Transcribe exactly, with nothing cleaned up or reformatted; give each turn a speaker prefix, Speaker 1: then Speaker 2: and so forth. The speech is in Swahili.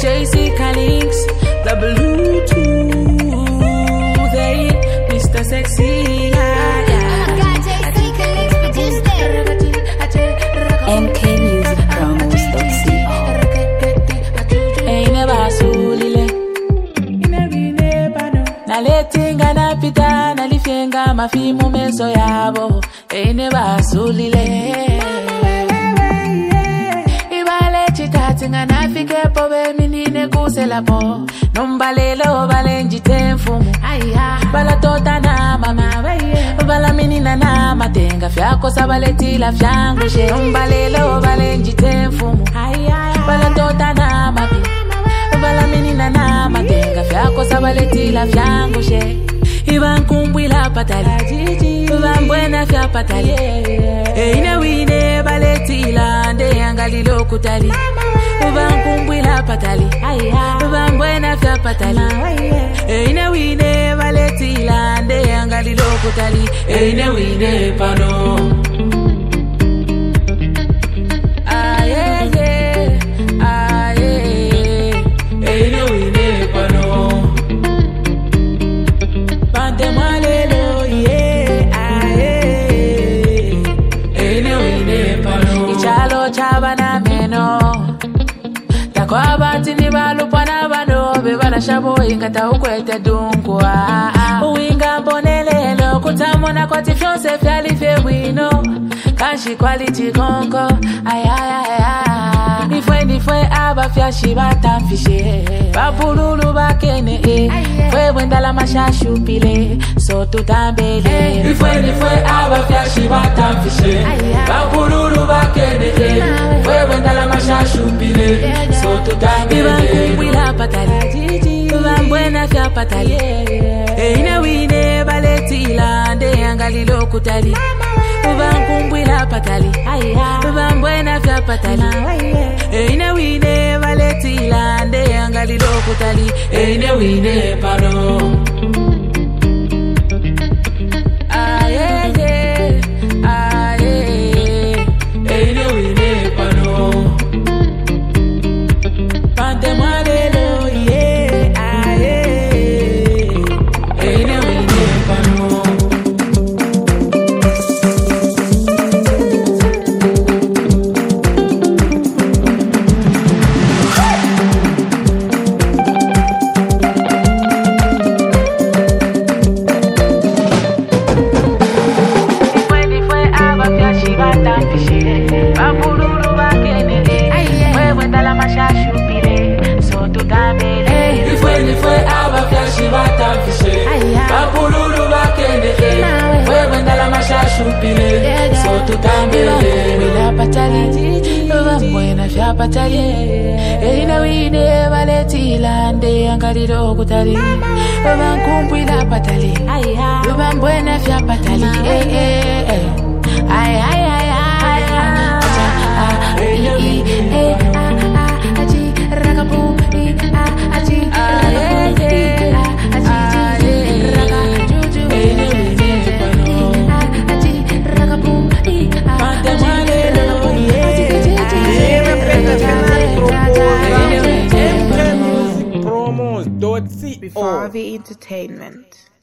Speaker 1: Jessica Links, the Bluetooth, hey, Mister Sexy, yeah, yeah.
Speaker 2: Got Jessica Links produced it.
Speaker 3: M K Music Promos dot co.
Speaker 1: Eine basulile, naletinga napita nalifyenga mafimu meso yabo. Eine basulile. Chitatinga nafike po be minine kusela po nombalelo balenji temfumu aya bala tota na mama bala minina na matenga fyako sabaletila fyangu she nombalelo balenji temfumu aya bala tota na mapi bala minina na matenga fyako sabaletila fyangu she ibankumbwila patali bambwena fya patali ine wine baletila nde yangalilo kutali ubankumbwila patali bambwena fya patali ine wine baletila nde yangalilo kutali ine wine pano aye ye aye ine wine pano pante malelo ye aye ine wine pano ichalo chabana meno takwa batini balupana bano be barashabo ingata ukwete dunkwa uinga mbonelelo kutamona kwati fyose fyali fewino kanshi quality konko ay ay ay ifwe nifwe aba fyashi batamfishe babululu bakene eh fwe wendala mashashu pile so tutambele ifwe nifwe aba fyashi batamfishe babululu bakene eh fwe wendala mashashu pile so tutambele ibankumbwila patali bambwena fya patali ine wine baletila nde yangalilo kutali ubankumbwila patali bambwena fya patali ine wine baletila nde yangalilo kutali ine wine pano aye ye aye ine wine pano pante malelo ye aye ine wine pano patali ine wine baletila nde yangalilo kutali bankumbwila patali bambwena fya patali eh eh eh ay ay ay ay aji aji ragabu aji ragabu aji raga juju aji ragabu
Speaker 4: Promos dot co.
Speaker 5: Before the entertainment.